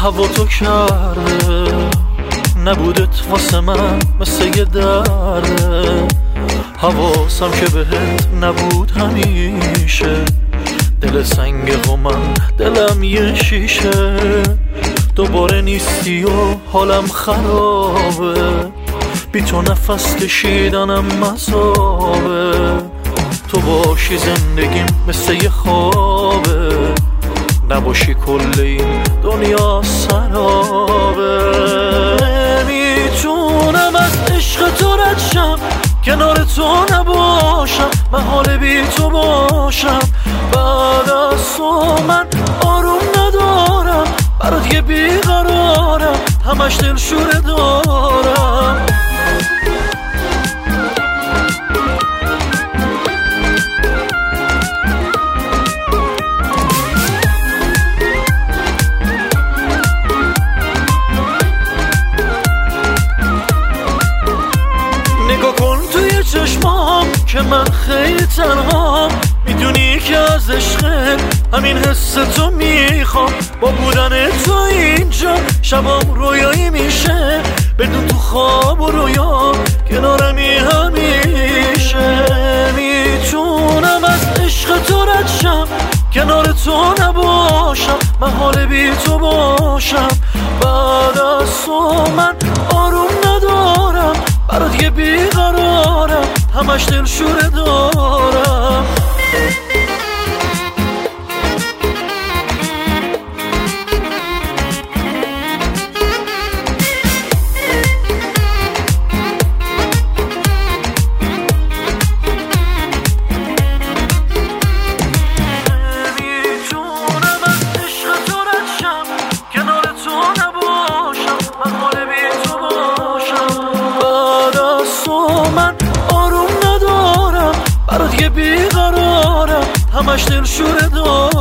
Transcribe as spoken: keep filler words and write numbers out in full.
هوا تو کرده، نبودت واسه من مثل یه درده. حواسم که بهت نبود همیشه، دل سنگ و من دلم یه شیشه. دوباره نیستی و حالم خرابه، بی تو نفس کشیدنم مذابه. تو باشی زندگیم مثل یه خوابه، نباشی کل این دنیا سرابه. نمیتونم از عشق تو رد شم، کنار تو نباشم، من حال بی تو باشم. بعد از تو من آروم ندارم، برات یه بیقرارم، همش دل شوره دارم. نگاه کن توی چشمام که من خیلی تنهام، میدونی که از عشق همین حس تو میخوام. با بودن تو اینجا شبام رویایی میشه، بدون تو خواب و رویا کنارمی همیشه. میتونم از عشق تو رد شم، کنار تو نباشم، من حال بی تو باشم. بعد از تو من آروم ندارم، برات یه بیقرارم، همش دل شوره دارم. من آروم ندارم، برات یه بیقرارم، همش دل شوره دارم.